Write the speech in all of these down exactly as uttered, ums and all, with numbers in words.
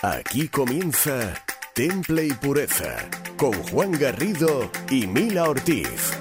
Aquí comienza Temple y Pureza con Juan Garrido y Mila Ortiz.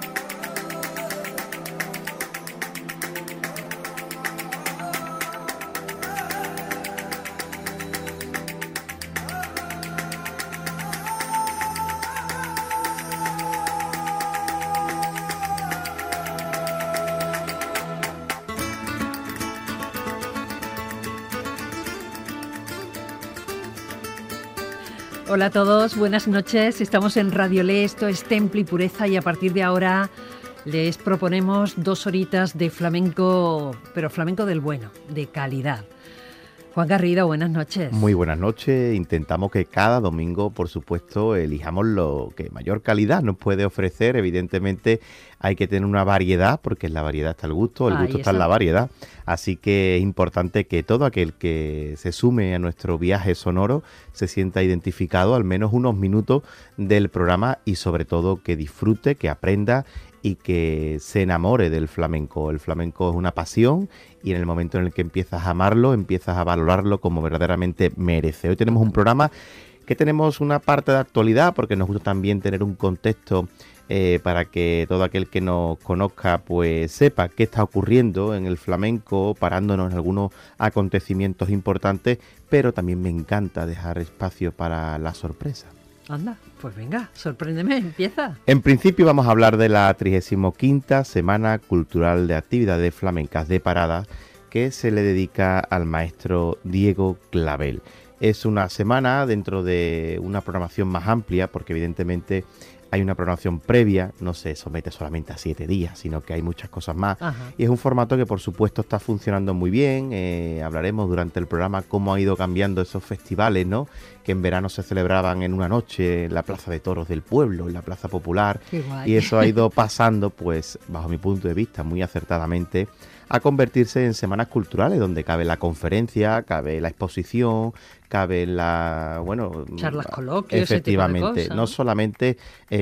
Hola a todos, buenas noches. Estamos en Radio Le, esto es Temple y Pureza y a partir de ahora les proponemos dos horitas de flamenco, pero flamenco del bueno, de calidad. Juan Garrido, buenas noches. Muy buenas noches. Intentamos que cada domingo, por supuesto, elijamos lo que mayor calidad nos puede ofrecer. Evidentemente hay que tener una variedad, porque en la variedad está el gusto, el gusto está en la variedad. Así que es importante que todo aquel que se sume a nuestro viaje sonoro se sienta identificado al menos unos minutos del programa y sobre todo que disfrute, que aprenda y que se enamore del flamenco. El flamenco es una pasión y en el momento en el que empiezas a amarlo, empiezas a valorarlo como verdaderamente merece. Hoy tenemos un programa que tenemos una parte de actualidad porque nos gusta también tener un contexto eh, para que todo aquel que nos conozca pues sepa qué está ocurriendo en el flamenco, parándonos en algunos acontecimientos importantes, pero también me encanta dejar espacio para la sorpresa. Anda, pues venga, sorpréndeme, empieza. En principio vamos a hablar de la trigésima quinta Semana Cultural de Actividades Flamencas de Parada que se le dedica al maestro Diego Clavel. Es una semana dentro de una programación más amplia porque evidentemente hay una programación previa, no se somete solamente a siete días, sino que hay muchas cosas más. Ajá. Y es un formato que por supuesto está funcionando muy bien. Eh, hablaremos durante el programa cómo ha ido cambiando esos festivales, ¿no? Que en verano se celebraban en una noche en la Plaza de Toros del pueblo, en la Plaza Popular. Qué guay. Y eso ha ido pasando, pues, bajo mi punto de vista, muy acertadamente, a convertirse en semanas culturales, donde cabe la conferencia, cabe la exposición, cabe la, bueno, charlas, coloquios, efectivamente, ese tipo de cosas, no solamente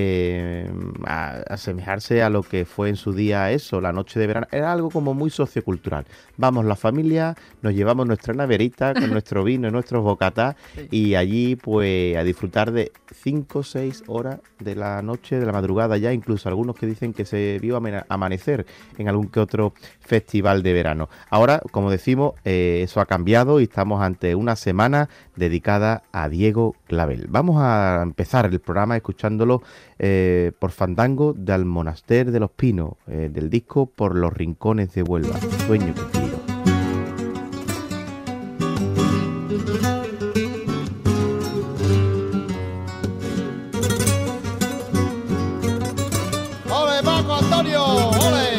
eh, a, asemejarse a lo que fue en su día eso, la noche de verano, era algo como muy sociocultural. Vamos la familia, nos llevamos nuestra naverita con nuestro vino y nuestros bocatás sí. Y allí pues a disfrutar de cinco o seis horas de la noche, de la madrugada ya, incluso algunos que dicen que se vio amanecer en algún que otro festival de verano. Ahora, como decimos, eh, eso ha cambiado y estamos ante una semana dedicada a Diego Clavel. Vamos a empezar el programa escuchándolo eh, por Fandango del Monaster de los Pinos, eh, del disco Por los Rincones de Huelva, Sueño contigo. ¡Ole, Paco Antonio! ¡Ole!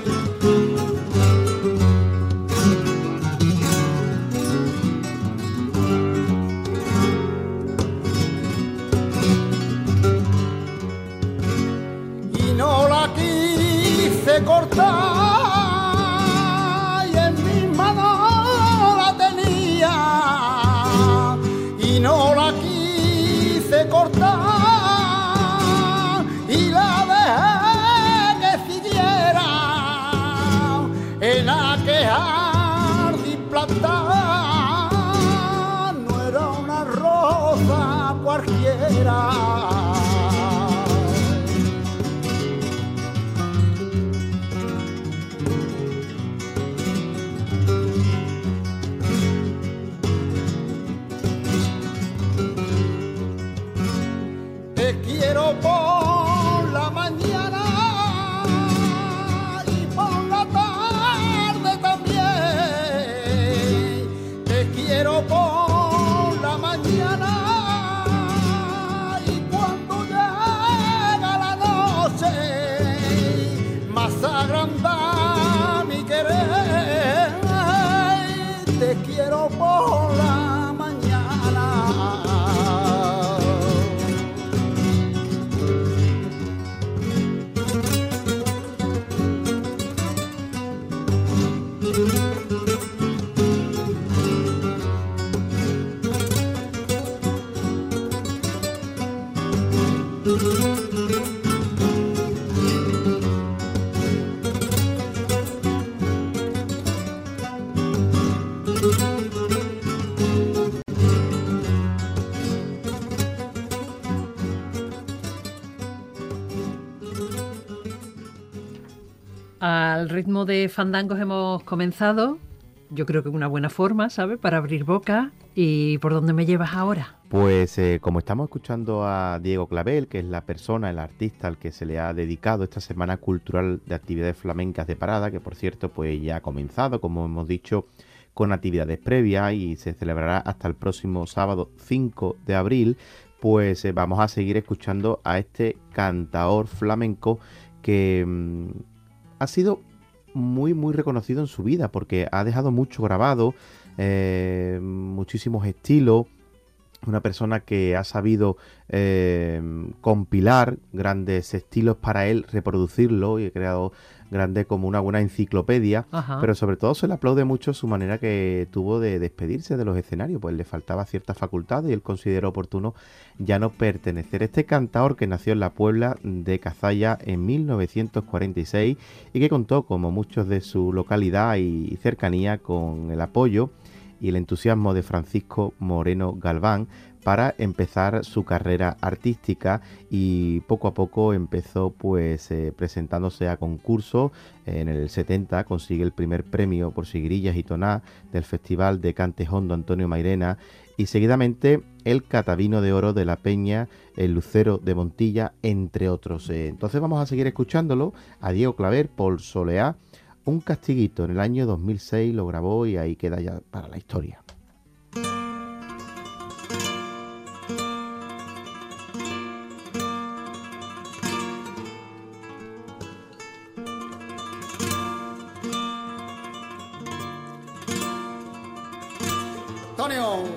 Cortar y en mis manos la tenía y no la quise cortar y la dejé que siguiera en aquel jardín plantada, no era una rosa cualquiera. Por la mañana y por la tarde también. Te quiero por la mañana y cuando llega la noche más agranda mi querer. Te quiero por la mañana. al ritmo de fandangos hemos comenzado. Yo creo que una buena forma, ¿sabes? Para abrir boca. ¿Y por dónde me llevas ahora? Pues eh, como estamos escuchando a Diego Clavel, que es la persona, el artista al que se le ha dedicado esta Semana Cultural de Actividades Flamencas de Parada, que por cierto pues ya ha comenzado, como hemos dicho, con actividades previas y se celebrará hasta el próximo sábado cinco de abril, pues eh, vamos a seguir escuchando a este cantaor flamenco que mmm, ha sido muy muy reconocido en su vida porque ha dejado mucho grabado, eh, muchísimos estilos, una persona que ha sabido eh, compilar grandes estilos para él, reproducirlo y ha creado grande como una buena enciclopedia. Ajá. Pero sobre todo se le aplaude mucho su manera que tuvo de despedirse de los escenarios, pues le faltaba cierta facultad y él consideró oportuno ya no pertenecer. Este cantaor que nació en la Puebla de Cazalla en mil novecientos cuarenta y seis y que contó, como muchos de su localidad y cercanía, con el apoyo y el entusiasmo de Francisco Moreno Galván para empezar su carrera artística, y poco a poco empezó pues eh, presentándose a concursos. En el setenta consigue el primer premio por Sigrillas y Toná del Festival de Cante Hondo Antonio Mairena, y seguidamente el Catavino de Oro de la Peña, el Lucero de Montilla, entre otros. Eh, entonces vamos a seguir escuchándolo a Diego Clavel por Soleá. Un castiguito en el año dos mil seis lo grabó y ahí queda ya para la historia. Antonio.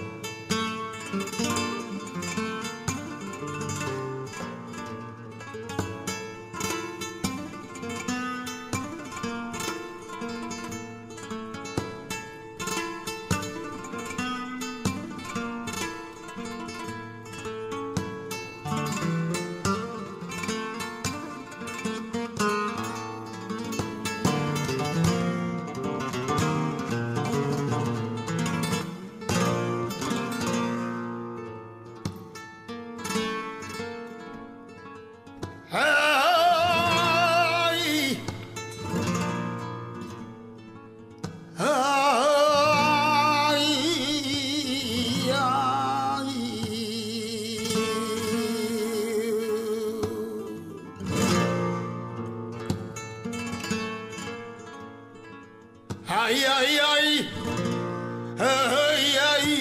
Ay, ay, ay, ay, ay,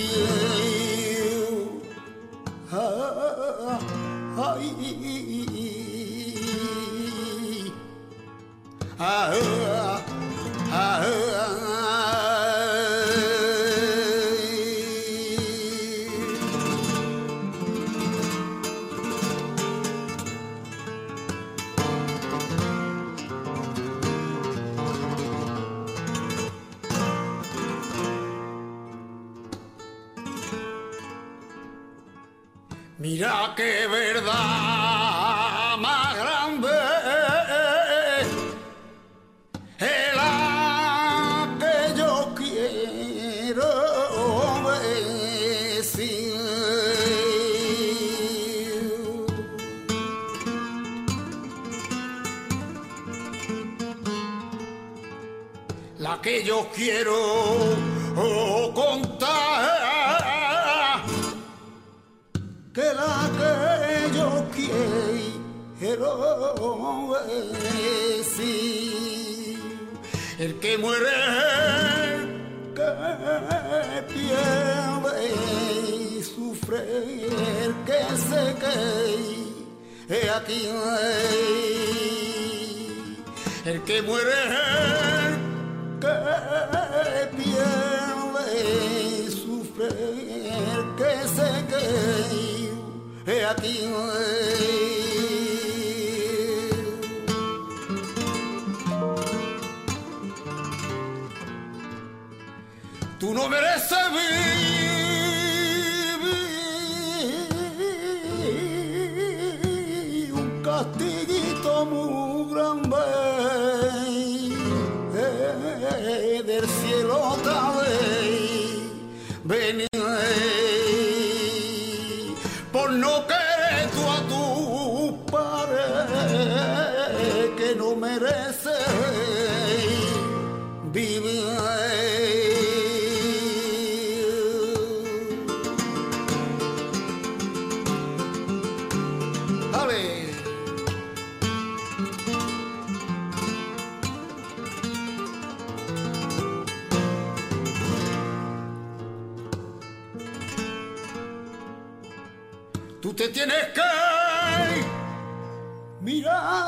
mira qué verdad más grande es la que yo quiero decir. La que yo quiero contar, que la que yo quiero decir. El que muere, que pierde y sufre, el que se cae aquí. El que muere, que pierde y sufre, el que se cae he aquí. Tú no mereces vivir un castiguito muy grande eh, del cielo otra vez venir. Por no querer tú a tu padre que no merece tú te tienes que mirar.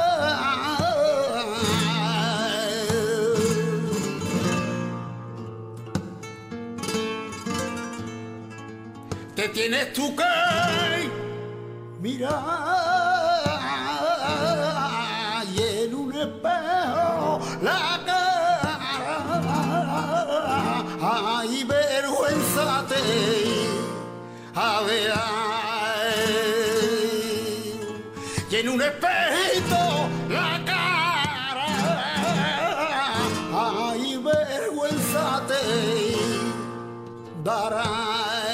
Te tienes tú que mirar y en un espejo la cara. Ay, vergüenzate, a ver, y en un espejito la cara. Ay, vergüenzate, dará.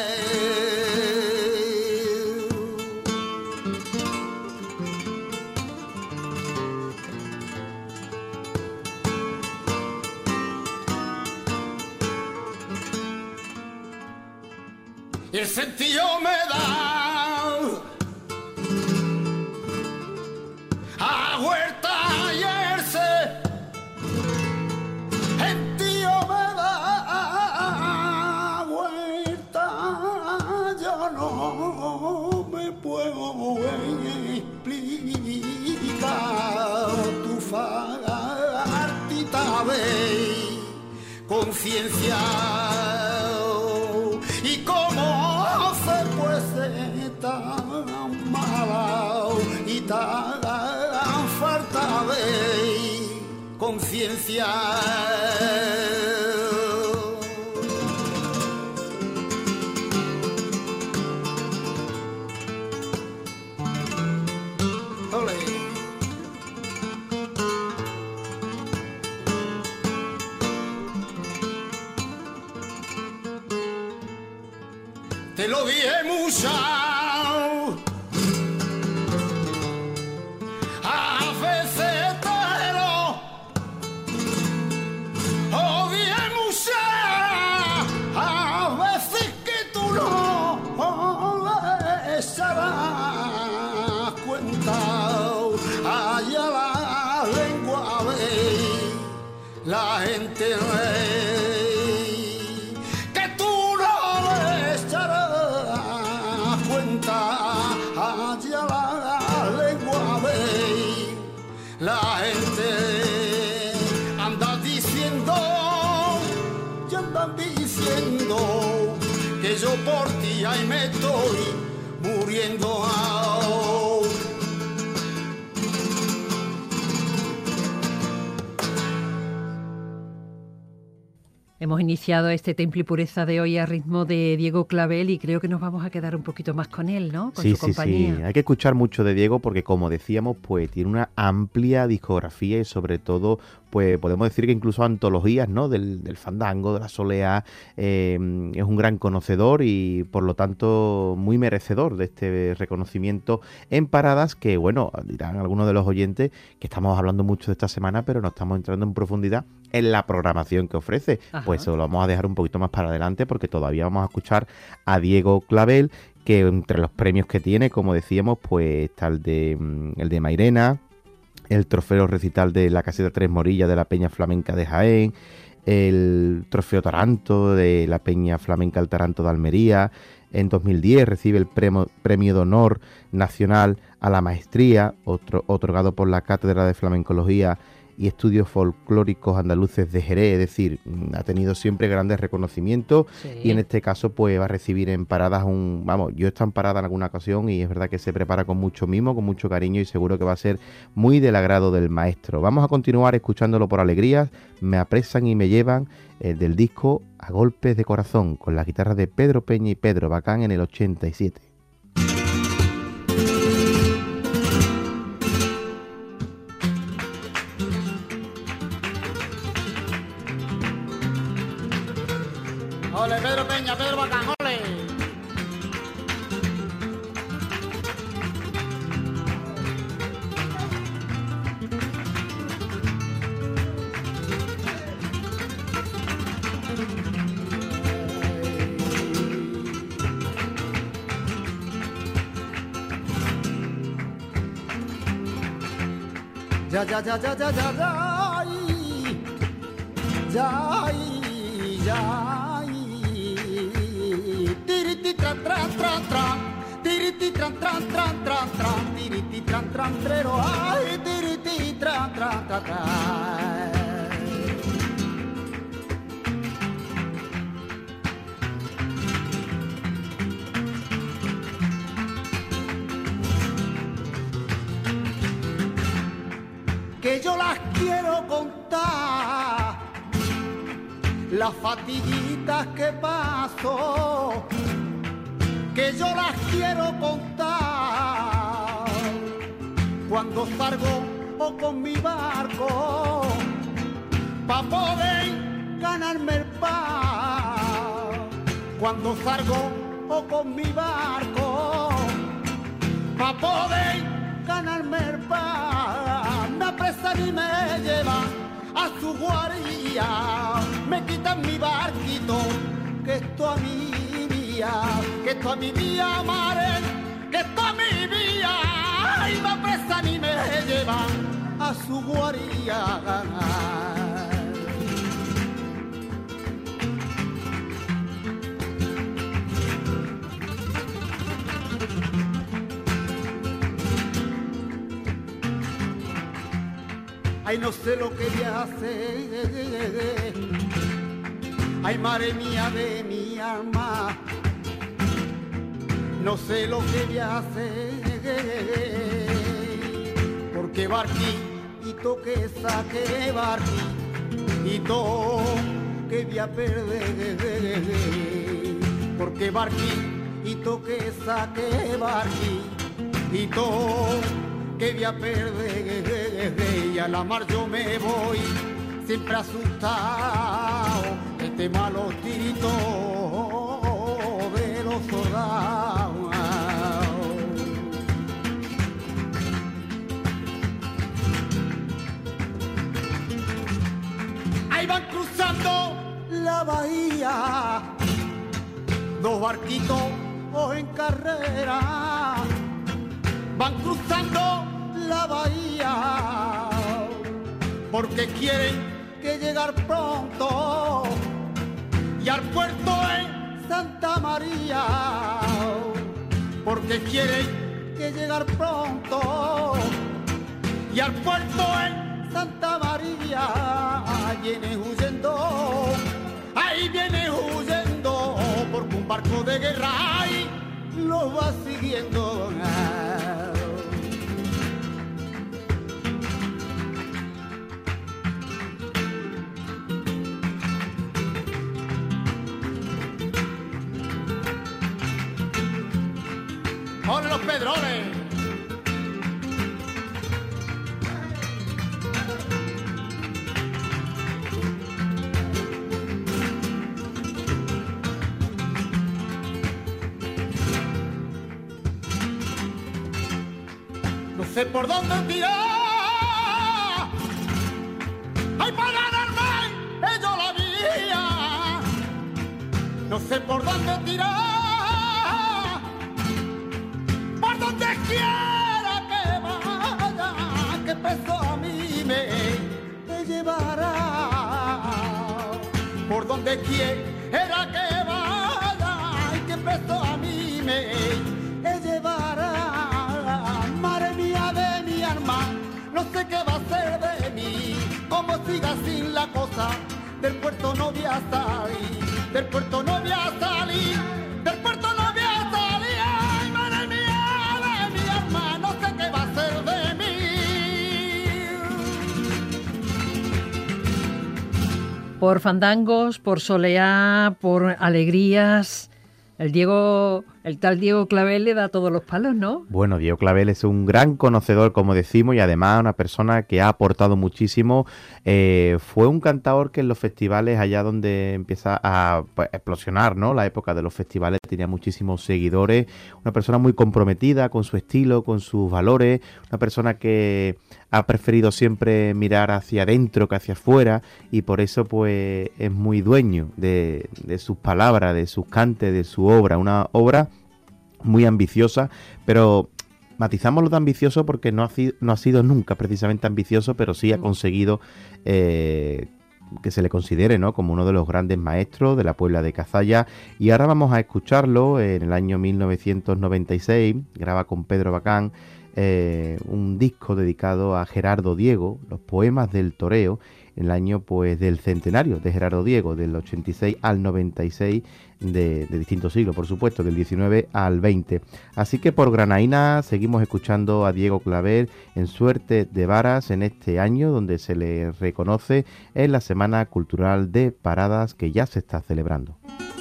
El sentido me da a huerta y irse. El tío me da a huerta. Yo no me puedo explicar tu fartita de conciencia. Y cómo se puede ser tan mala y tan falta de conciencia. Te lo dije mucho, a veces te lo dije mucho, a veces que tú no le echarás cuenta. Allá la lengua ve, la gente ve. Allá la lengua ve, la gente anda diciendo, y andan diciendo que yo por ti ahí me estoy muriendo. Hemos iniciado este Temple y Pureza de hoy a ritmo de Diego Clavel y creo que nos vamos a quedar un poquito más con él, ¿no? Con sí, su sí, compañía. Sí, hay que escuchar mucho de Diego porque, como decíamos, pues tiene una amplia discografía y sobre todo, pues podemos decir que incluso antologías, ¿no? Del, del fandango, de la soleá, eh, es un gran conocedor y por lo tanto muy merecedor de este reconocimiento en paradas que, bueno, dirán algunos de los oyentes que estamos hablando mucho de esta semana, pero no estamos entrando en profundidad en la programación que ofrece. Ajá. Pues eso lo vamos a dejar un poquito más para adelante porque todavía vamos a escuchar a Diego Clavel, que entre los premios que tiene, como decíamos, pues está el de, el de Mairena, el trofeo recital de la Caseta Tres Morillas de la Peña Flamenca de Jaén, el trofeo Taranto de la Peña Flamenca El Taranto de Almería. En dos mil diez recibe el premio, premio de honor nacional a la maestría, otro, otorgado por la Cátedra de Flamencología y Estudios Folclóricos Andaluces de Jerez, es decir, ha tenido siempre grandes reconocimientos. Sí. Y en este caso pues va a recibir en paradas un, vamos, yo he estado en parada en alguna ocasión y es verdad que se prepara con mucho mimo, con mucho cariño y seguro que va a ser muy del agrado del maestro. Vamos a continuar escuchándolo por alegrías, Me apresan y me llevan, eh, del disco A Golpes de Corazón, con la guitarra de Pedro Peña y Pedro Bacán en el ochenta y siete. Ole, Pedro Peña, Pedro Bacán, ole. Ya, ya, ya, ya, ya, ya, ya, ya, ya. Tiriti tra tra tra tra, tiriti tran, tran, tran, tran, tran, tiriti, tran, tran, trero, ay, tiriti, tran, tran, tran, tran. Que yo las quiero contar, las fatiguitas que paso, que yo las quiero contar, cuando salgo o con mi barco, pa' poder ganarme el pan, cuando salgo o con mi barco, pa' poder ganarme el pan, me apresan y me llevan a su guarida, me quitan mi barquito, que esto a mi vía, que esto a mi vía, mare, que esto a mi vía, y me apresan y me llevan a su guarida. Ay, no sé lo que voy a hacer, ay, madre mía de mi alma, no sé lo que voy a hacer, porque barquito que saque, barquito que voy a perder, porque barquito que saque, barquito que voy a perder, y a la mar yo me voy siempre asustado, este malo tirito de los soldados. Ahí van cruzando la bahía, dos barquitos en carrera, van cruzando la bahía, porque quieren que llegar pronto y al puerto en Santa María, porque quieren que llegar pronto y al puerto en Santa María, viene huyendo, ahí viene huyendo, porque un barco de guerra ahí lo va siguiendo. ¡Con los pedrones! No sé por dónde tirar, ay, para ganarme ellos la vía, no sé por dónde tirar, donde quiera que vaya, que peso a mí me llevará, por donde quiera que vaya, que peso a mí me llevará, madre mía de mi alma, no sé qué va a ser de mí, como siga sin la cosa, del puerto no voy a salir, del puerto no voy a salir, del puerto no voy a salir, ay, madre mía. Por fandangos, por soleá, por alegrías, el Diego, el tal Diego Clavel le da todos los palos, ¿no? Bueno, Diego Clavel es un gran conocedor, como decimos, y además una persona que ha aportado muchísimo. Eh, fue un cantador que en los festivales, allá donde empieza a pues, explosionar, ¿no? La época de los festivales, tenía muchísimos seguidores. Una persona muy comprometida con su estilo, con sus valores. Una persona que ha preferido siempre mirar hacia adentro que hacia afuera, y por eso pues es muy dueño de, de sus palabras, de sus cantes, de su obra. Una obra muy ambiciosa, pero matizamos lo de ambicioso porque no ha, no ha sido nunca precisamente ambicioso, pero sí ha conseguido eh, que se le considere, ¿no?, como uno de los grandes maestros de la Puebla de Cazalla. Y ahora vamos a escucharlo. En el año mil novecientos noventa y seis graba con Pedro Bacán eh, un disco dedicado a Gerardo Diego, los poemas del toreo, en el año pues del centenario de Gerardo Diego, del ochenta y seis al noventa y seis, de, de distintos siglos, por supuesto, del diecinueve al veinte. Así que por Granaína seguimos escuchando a Diego Claver en Suerte de Varas en este año, donde se le reconoce en la Semana Cultural de Paradas que ya se está celebrando.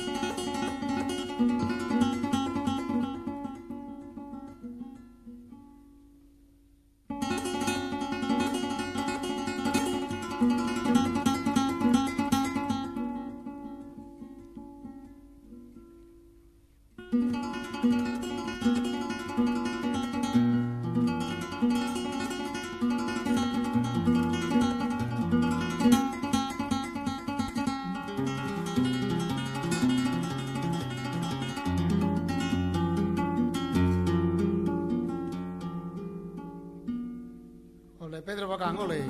Pedro Bacán, ole.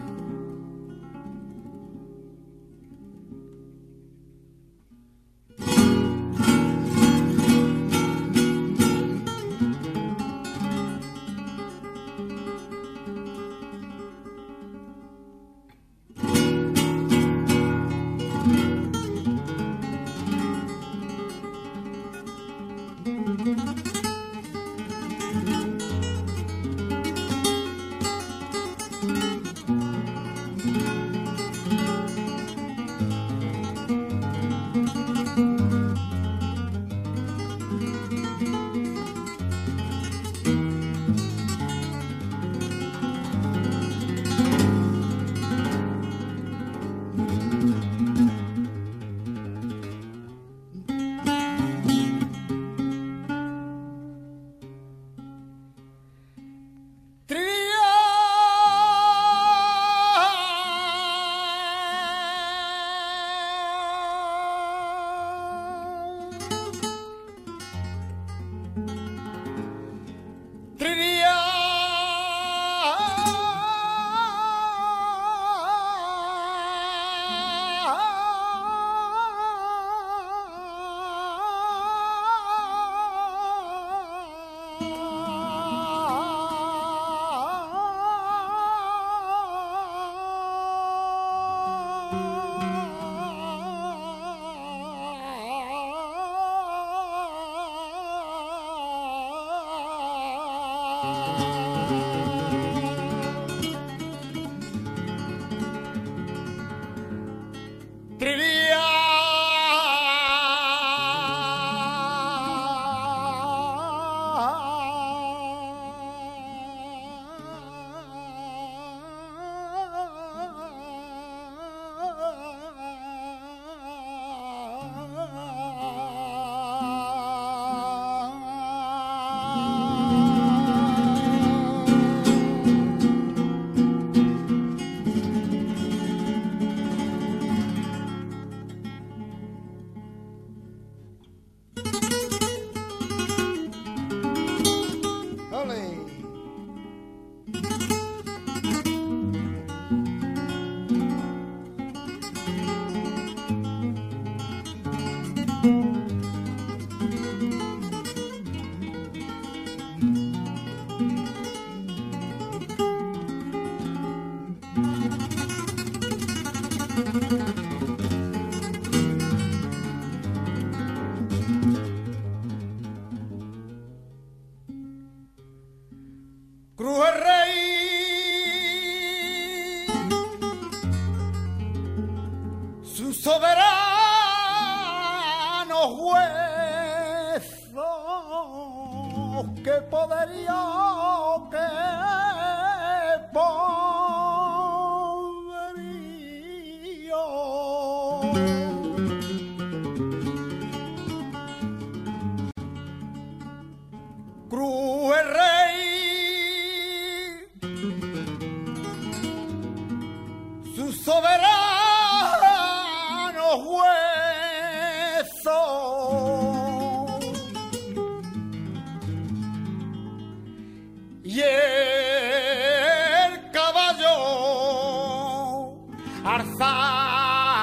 Alzar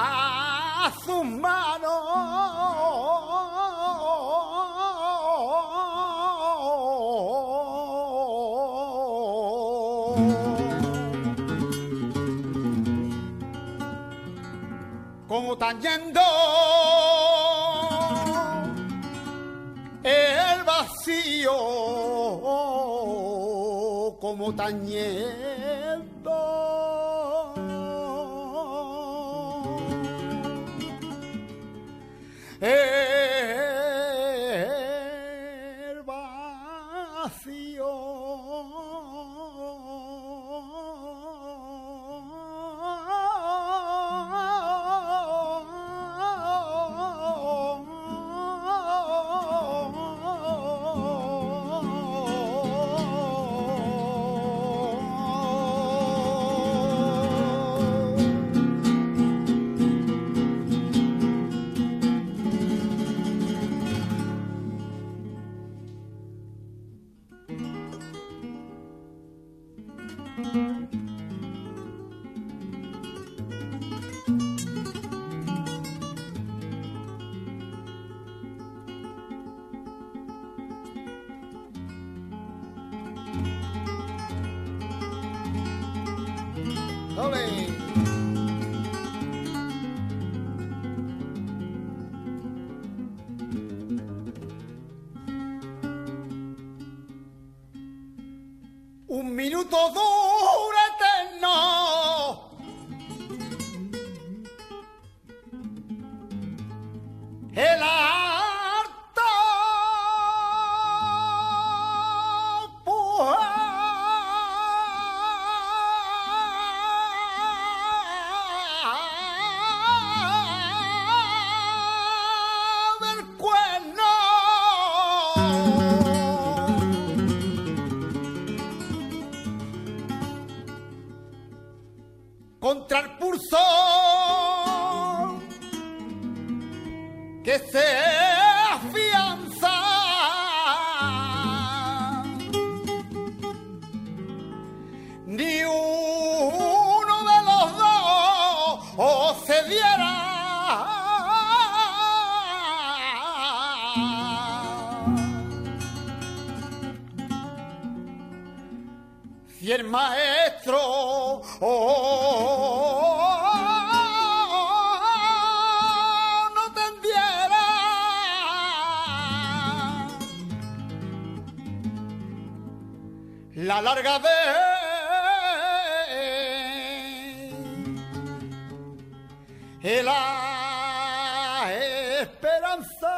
tañendo el vacío, como tañendo el vacío. Un minuto dura eterno, el harto del cuerno. Contra el pulso que se afianza, ni uno de los dos o se diera. Si el maestro oh, no tendiera la larga de la esperanza.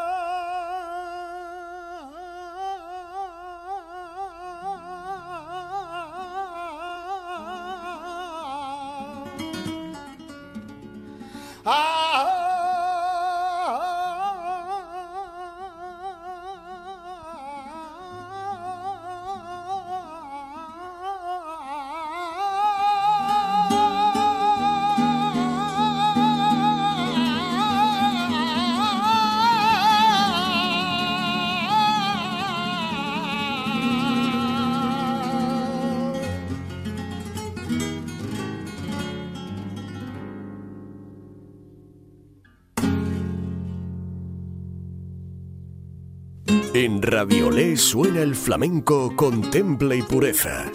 En Raviolé suena el flamenco con temple y pureza.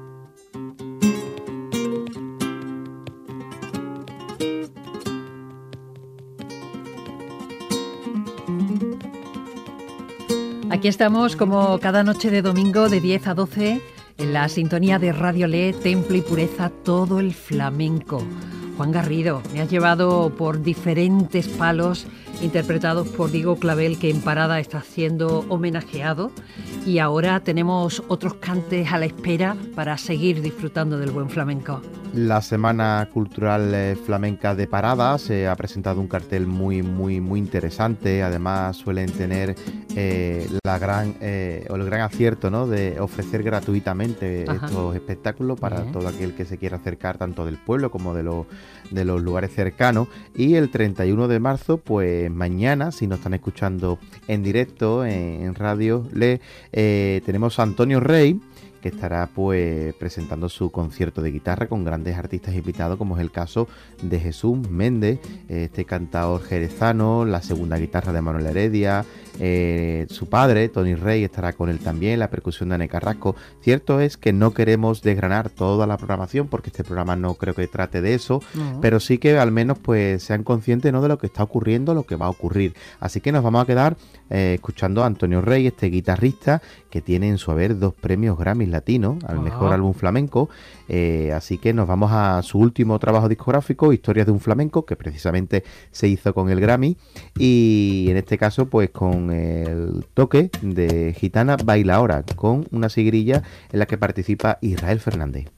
Aquí estamos como cada noche de domingo de diez a doce en la sintonía de Raviolé, temple y pureza, todo el flamenco. Juan Garrido, me has llevado por diferentes palos interpretados por Diego Clavel, que en Parada está siendo homenajeado, y ahora tenemos otros cantes a la espera para seguir disfrutando del buen flamenco. La Semana Cultural Flamenca de Parada se ha presentado un cartel muy muy muy interesante. Además suelen tener eh, la gran eh, o el gran acierto, ¿no?, de ofrecer gratuitamente Ajá. estos espectáculos para Bien. todo aquel que se quiera acercar, tanto del pueblo como de los de los lugares cercanos. Y el treinta y uno de marzo, pues mañana, si nos están escuchando en directo en, en Radio Le, eh, tenemos a Antonio Rey, que estará pues presentando su concierto de guitarra con grandes artistas invitados, como es el caso de Jesús Méndez, este cantador jerezano, la segunda guitarra de Manuel Heredia, eh, su padre, Tony Rey, estará con él también, la percusión de Ane Carrasco. Cierto es que no queremos desgranar toda la programación, porque este programa no creo que trate de eso, uh-huh. pero sí que al menos pues sean conscientes, ¿no?, de lo que está ocurriendo, lo que va a ocurrir. Así que nos vamos a quedar eh, escuchando a Antonio Rey, este guitarrista que tiene en su haber dos premios Grammy latinos al uh-huh. mejor álbum flamenco. Eh, así que nos vamos a su último trabajo discográfico, Historias de un flamenco, que precisamente se hizo con el Grammy, y en este caso pues con el toque de Gitana Baila Ahora, con una sigrilla en la que participa Israel Fernández.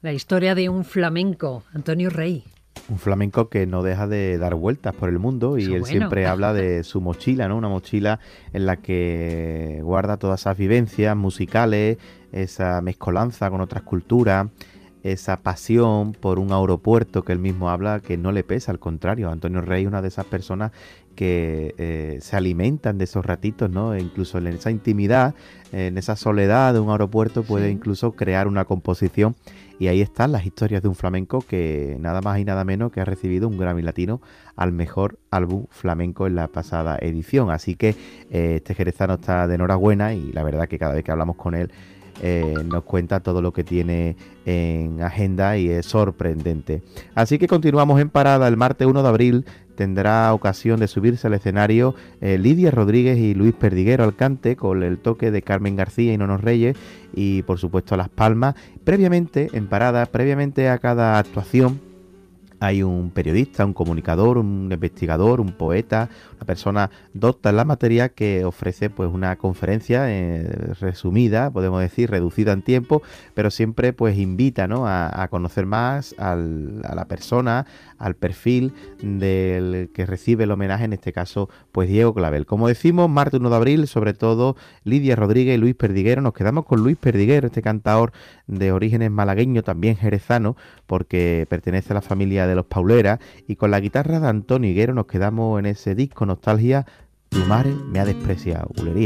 La historia de un flamenco, Antonio Rey. Un flamenco que no deja de dar vueltas por el mundo y Eso él bueno. siempre habla de su mochila, ¿no? Una mochila en la que guarda todas esas vivencias musicales, esa mezcolanza con otras culturas, esa pasión por un aeropuerto que él mismo habla que no le pesa, al contrario. Antonio Rey es una de esas personas que eh, se alimentan de esos ratitos, ¿no? E incluso en esa intimidad, en esa soledad de un aeropuerto puede sí. incluso crear una composición, y ahí están las historias de un flamenco que nada más y nada menos que ha recibido un Grammy Latino al mejor álbum flamenco en la pasada edición. Así que eh, este jerezano está de enhorabuena, y la verdad que cada vez que hablamos con él Eh, nos cuenta todo lo que tiene en agenda y es sorprendente. Así que continuamos en parada. El martes uno de abril tendrá ocasión de subirse al escenario eh, Lidia Rodríguez y Luis Perdiguero al cante, con el toque de Carmen García y Nonos Reyes, y por supuesto Las Palmas. Previamente, en parada, previamente a cada actuación, hay un periodista, un comunicador, un investigador, un poeta, una persona docta en la materia que ofrece pues una conferencia eh, resumida, podemos decir, reducida en tiempo, pero siempre pues invita, ¿no? a, a conocer más al, a la persona, al perfil del que recibe el homenaje, en este caso pues Diego Clavel. Como decimos, martes uno de abril, sobre todo Lidia Rodríguez y Luis Perdiguero. Nos quedamos con Luis Perdiguero, este cantador de orígenes malagueños, también jerezano, porque pertenece a la familia de los Paulera, y con la guitarra de Antonio Higuero nos quedamos en ese disco Nostalgia, Tu madre me ha despreciado, bulería.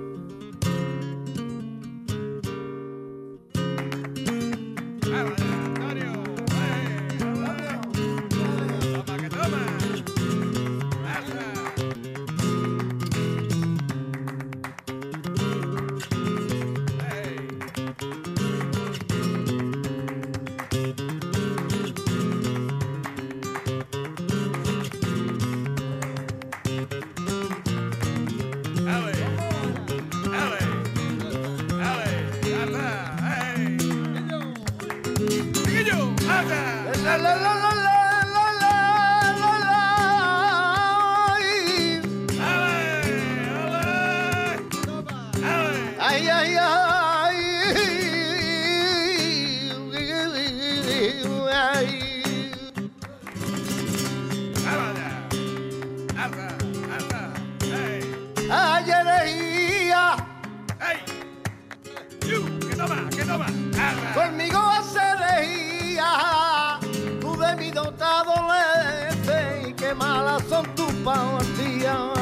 Conmigo hace reía, tú de mi dotado adolescente, y qué malas son tus partidas.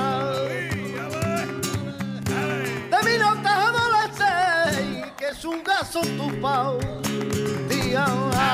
De mi dotado adolescente, que es un gaso tu partidas.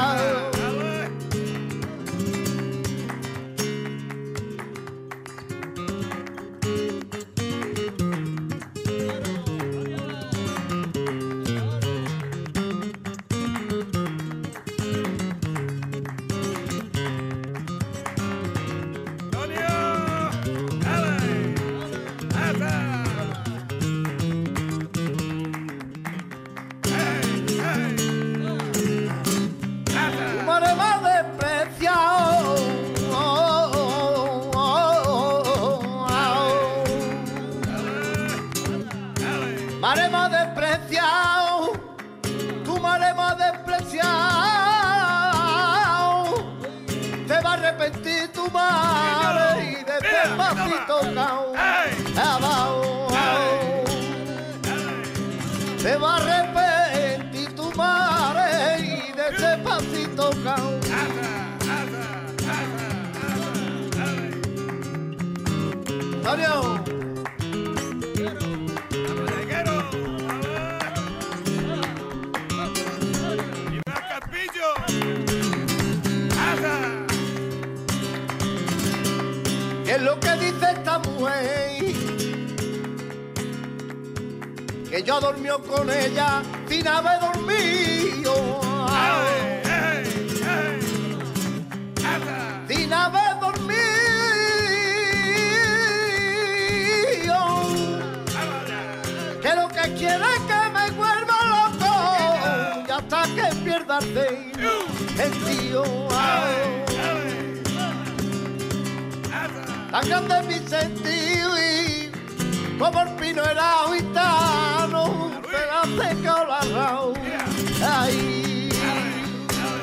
Se va a arrepentir tu madre y de ese pasito cao. Antonio. ¿Qué es lo que dice esta mujer? Que yo dormió con ella sin haber dormido. Sin haber dormido. Que lo que quiere es que me vuelva loco y hasta que pierda el tío. Tan grande es mi sentido y como el pino era gitano, te la seca la rao. Ay,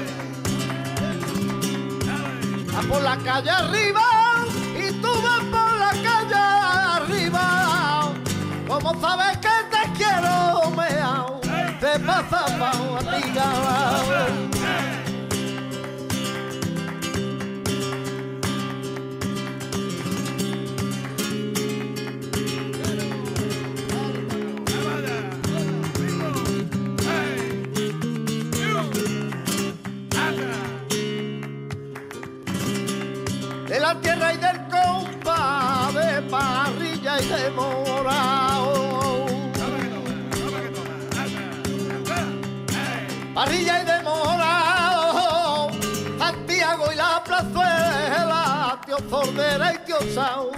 por la calle arriba y tú vas por la calle arriba. Como sabes que te quiero, meao, te pasa pa' amiga. De la tierra y del compa, de parrilla y de morao. Parrilla y de morao, Santiago y la plazuela, tío Sordera y tío Sao.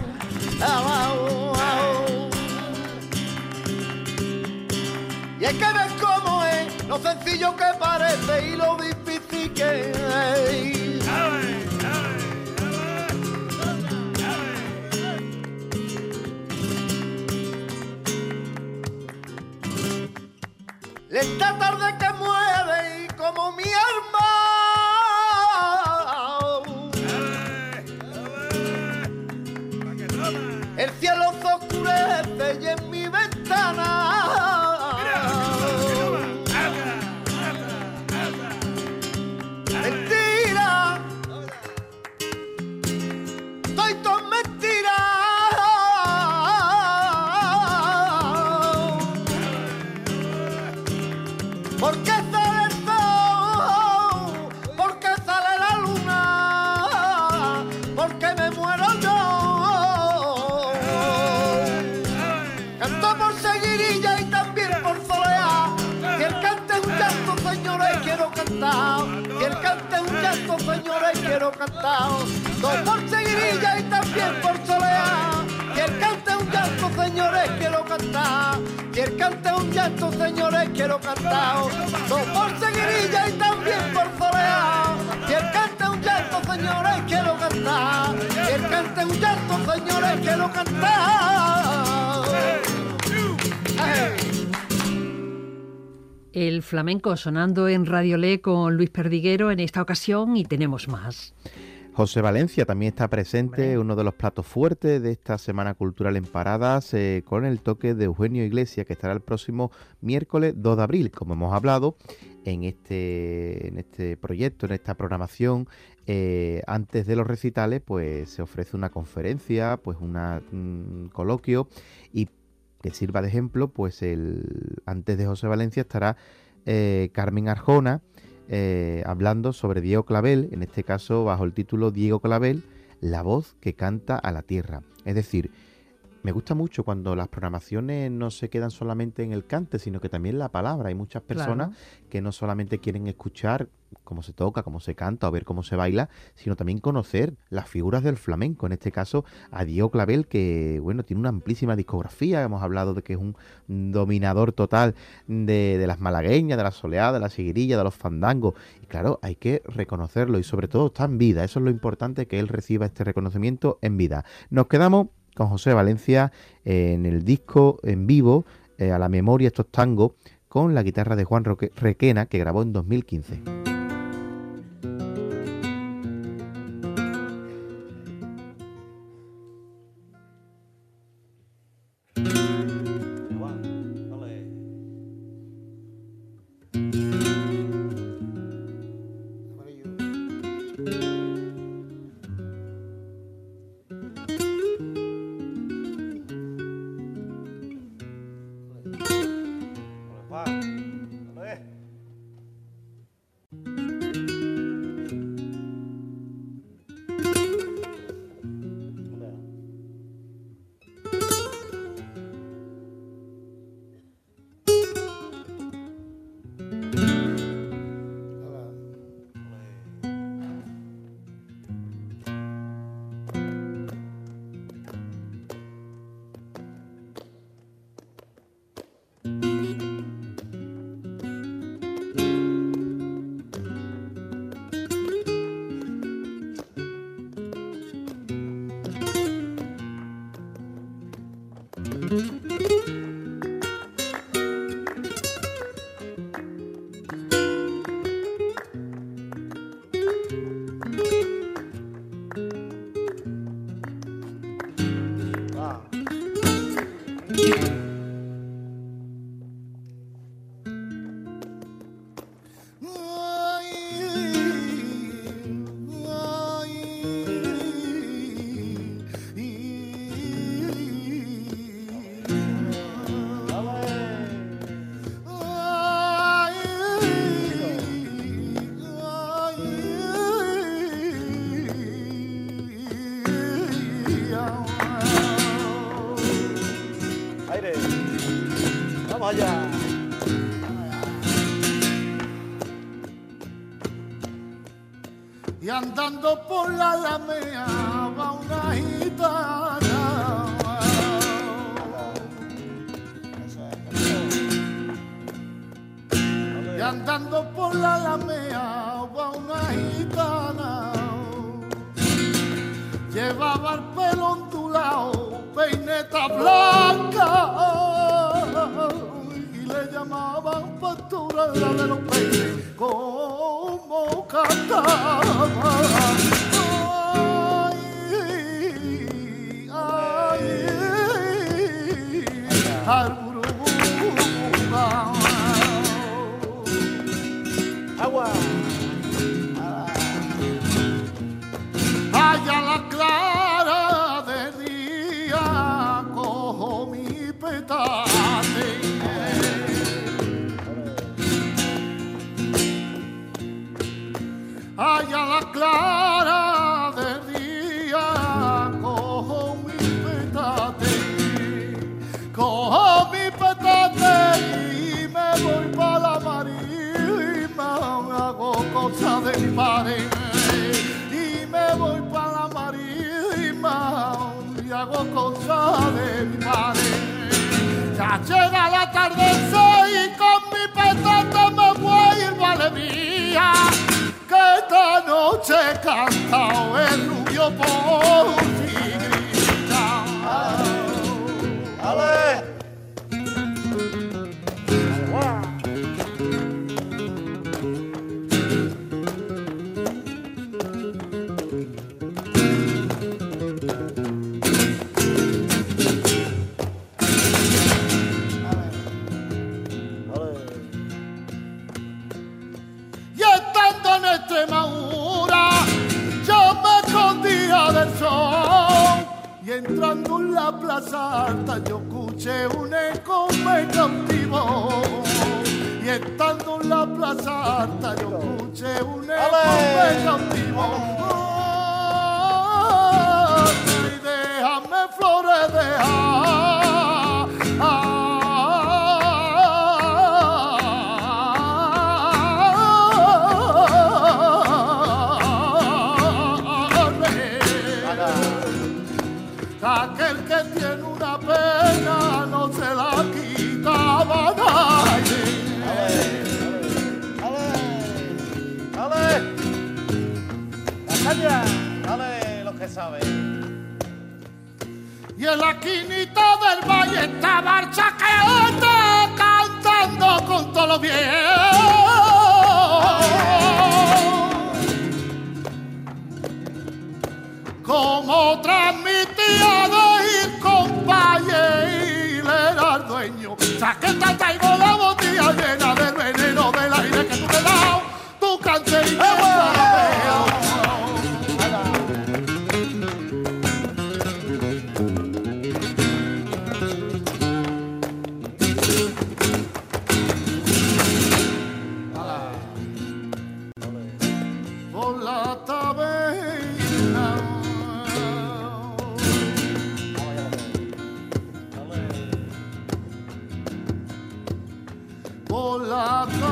Y es que ves cómo es, lo sencillo que parece y lo difícil que es. Lenta tarde que muere y como mi alma el cielo se oscurece y en mi ventana mentira, soy todo mentira. ¿Por qué sale el sol? ¿Por qué sale la luna? ¿Por qué me muero yo? Canto por seguirilla y también por soleá. Si el cante es un llanto, señores, quiero cantar. Si el cante es un llanto, señores, quiero cantar. Canto por seguirilla y también por soleá. Si el cante es un llanto, señores, quiero cantar. Si el cante es un llanto, señores, quiero cantar. No por seguirilla y también por soleá. Si el cante es un llanto, señores, quiero cantar. Si el cante es un llanto, señores, quiero cantar. Hey. El flamenco sonando en Radio Le con Luis Perdiguero en esta ocasión y tenemos más. José Valencia también está presente, uno de los platos fuertes de esta Semana Cultural en Paradas, eh, con el toque de Eugenio Iglesias, que estará el próximo miércoles dos de abril, como hemos hablado en este, en este proyecto, en esta programación. Eh, antes de los recitales, pues se ofrece una conferencia, pues un coloquio, y que sirva de ejemplo, pues el antes de José Valencia estará eh, Carmen Arjona, Eh, hablando sobre Diego Clavel, en este caso bajo el título Diego Clavel, la voz que canta a la tierra. Es decir, me gusta mucho cuando las programaciones no se quedan solamente en el cante, sino que también la palabra. Hay muchas personas claro. que no solamente quieren escuchar cómo se toca, cómo se canta o ver cómo se baila, sino también conocer las figuras del flamenco. En este caso, a Diego Clavel, que bueno, tiene una amplísima discografía. Hemos hablado de que es un dominador total de, de las malagueñas, de la soleá, de la siguirilla, de los fandangos. Y claro, hay que reconocerlo y sobre todo está en vida. Eso es lo importante, que él reciba este reconocimiento en vida. Nos quedamos con José Valencia eh, en el disco en vivo, eh, a la memoria estos tangos, con la guitarra de Juan Roque, Requena, que grabó en dos mil quince. y andando por la alameda va una gitana. Y andando por la alameda va una gitana. Llevaba el pelo ondulado, peineta blanca, y le llamaban pastora la de los peines, como cantaba. Ay, ay, Arburuba. Agua. Allá la clara de día cojo mi petate. Allá la clara de día cojo mi petate. Cojo mi petate y me voy para la marima. Hago cosas de mi padre. Me voy para la marima y hago cosas de mi padre. Ya llega el atardecer y con mi petate me vuelvo alegría, que esta noche he cantado el rubio por ti grita. ¡Ale! Y entrando en la plaza alta yo escuché un eco me cautivó. Y estando en la plaza alta yo escuché un eco me cautivó. Y déjame flores dejar. Aquel que tiene una pena no se la quitaba nadie. ¡Ale! ¡Ale! ¡La caña! ¡Ale! Los que saben. Y en la quinita del valle estaba el chaquete cantando con todos los viejos. Como transmitía de ir con Valle y le era el dueño. Chaqueta, traigo la botella llena del veneno del aire que tú me das. Tu canterita por la taberna. Por la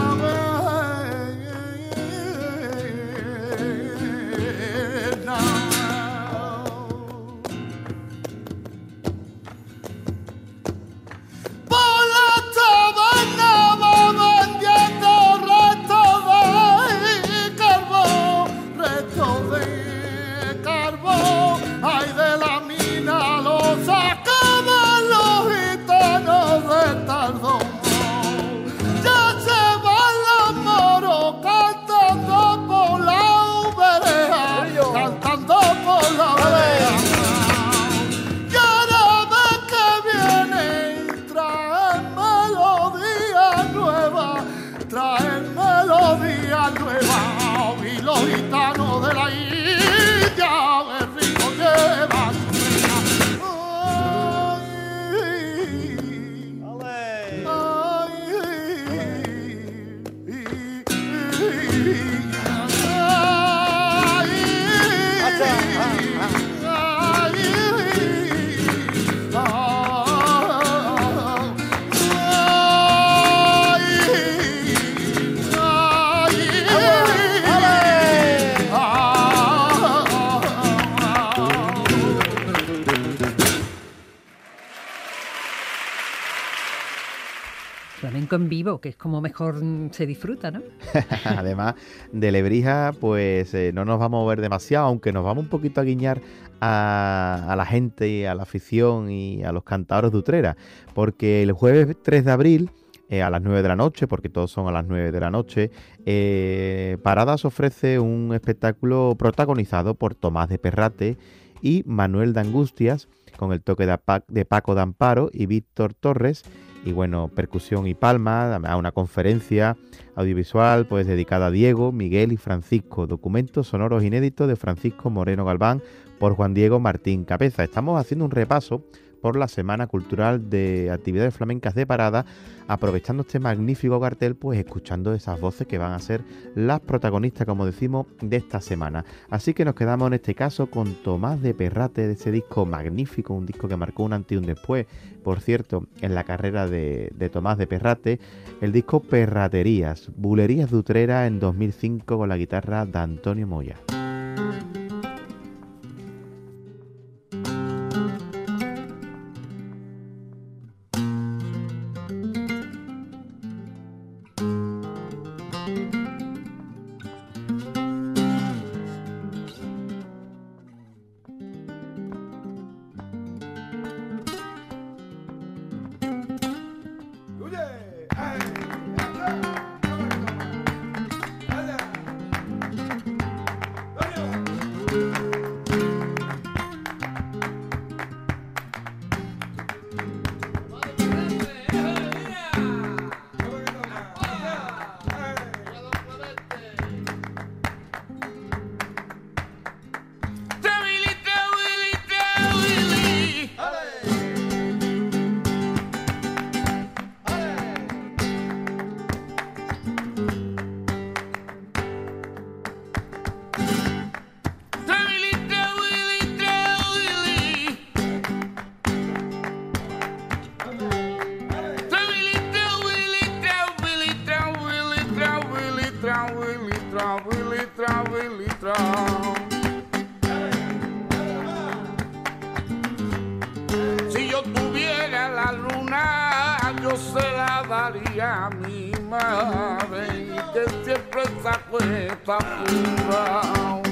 taberna. Por la taberna va vendiendo restos de carbón, restos de carbón. Ay, de la mina lo sacaban los gitanos de Tardón. Cantando por la vereda, y ahora ves que viene y trae melodía nueva, trae melodía nueva, y los gitanos de la India el ritmo llevan su pena. Ay, flamenco en vivo, que es como mejor se disfruta, ¿no? Además de Lebrija, pues eh, no nos vamos a mover demasiado, aunque nos vamos un poquito a guiñar a, a la gente y a la afición y a los cantadores de Utrera, porque el jueves tres de abril, eh, a las nueve de la noche, porque todos son a las nueve de la noche, eh, Paradas ofrece un espectáculo protagonizado por Tomás de Perrate y Manuel de Angustias, con el toque de, Pac, de Paco de Amparo y Víctor Torres, y bueno, percusión y palma, a una conferencia audiovisual pues dedicada a Diego, Miguel y Francisco, documentos sonoros inéditos de Francisco Moreno Galván por Juan Diego Martín Cabeza. Estamos haciendo un repaso por la Semana Cultural de Actividades Flamencas de Parada, aprovechando este magnífico cartel, pues escuchando esas voces que van a ser las protagonistas, como decimos, de esta semana. Así que nos quedamos en este caso con Tomás de Perrate, de ese disco magnífico, un disco que marcó un antes y un después, por cierto, en la carrera de, de Tomás de Perrate, el disco Perraterías, Bulerías de Utrera en dos mil cinco con la guitarra de Antonio Moya. Si yo tuviera la luna, yo se la daría a mi madre, que siempre se acuesta pura.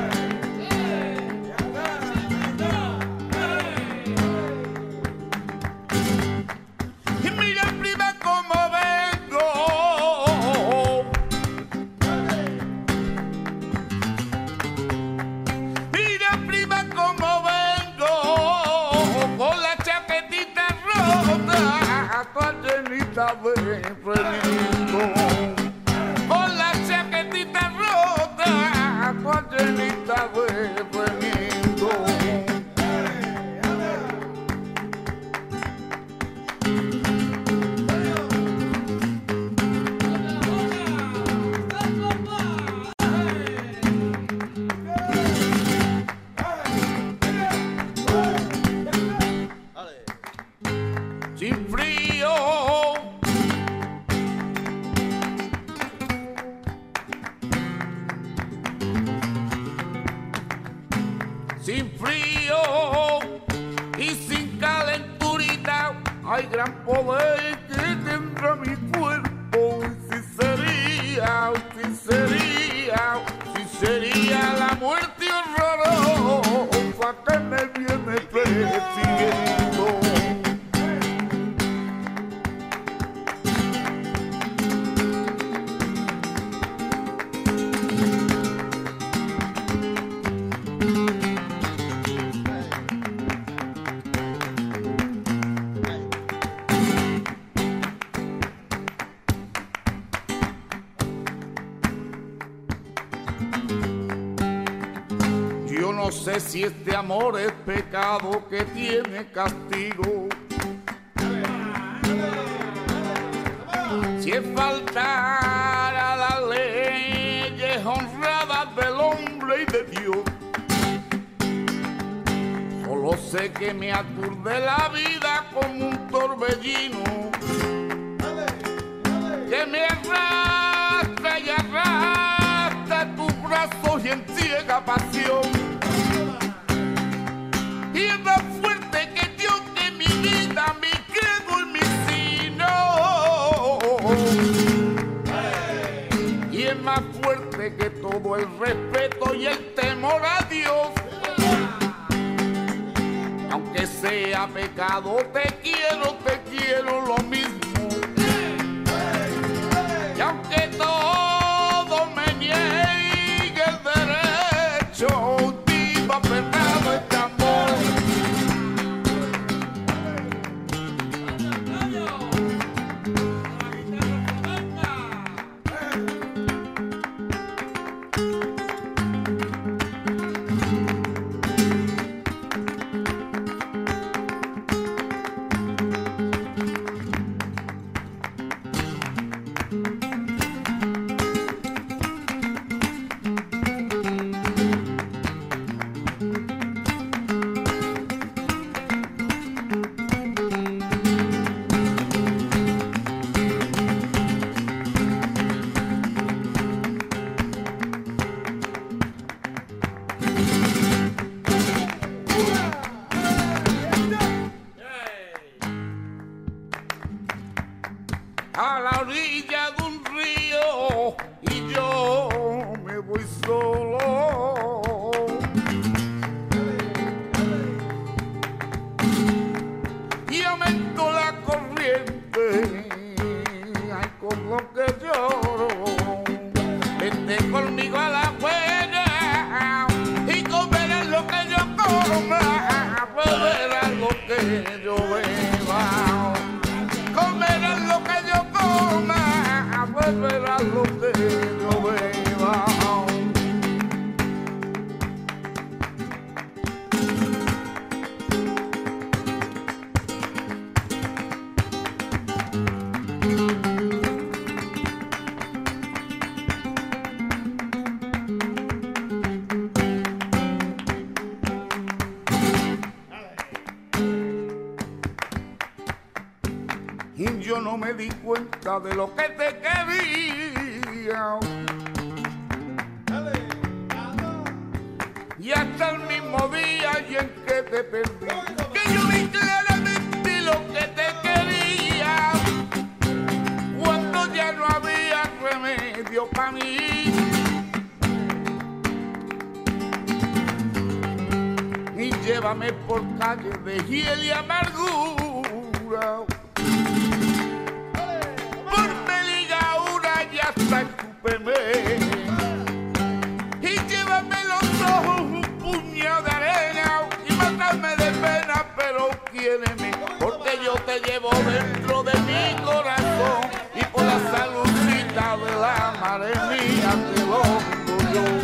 Y mira, prima, cómo vengo. Mira, prima, cómo vengo, con la chaquetita rota, toda llenita de frenito. Con la chaquetita rota, toda llenita de frenito. Sin frío, sin frío y sin calenturita, hay gran poder que tendrá mi cuerpo. Y si sería, si sería, si sería la muerte horrorosa que me viene persiguiendo. Yo no sé si este amor es pecado que tiene castigo, si es faltar a las leyes honradas del hombre y de Dios. Solo sé que me aturde la vida como un torbellino, que me arrastra y arrastra tus brazos y en ciega pasión. Y es más fuerte que yo, que mi vida, mi credo y mi sino. fuerte que todo el respeto y el temor a Dios. Aunque sea pecado, te quiero, te quiero lo mismo. Y aunque todo me niegue el derecho, viva pecado este amor. A la orilla de un río y yo me voy solo. Y aumento la corriente, ay, como que lloro. Vente conmigo a la huella y comerás lo que yo coma, beberás lo que yo beba. Comerás lo que yo coma, beberás lo que yo beba. Y yo no me di cuenta de lo que te quería. Y hasta el mismo día y en que te perdí, que yo vi claramente lo que te quería. Cuando ya no había remedio para mí. Y llévame por calles de hiel y amargura. Hasta escúpeme y llévame los ojos un puñado de arena y mátame de pena, pero quiéreme, porque yo te llevo dentro de mi corazón y por la saludcita de la madre mía te lo digo yo.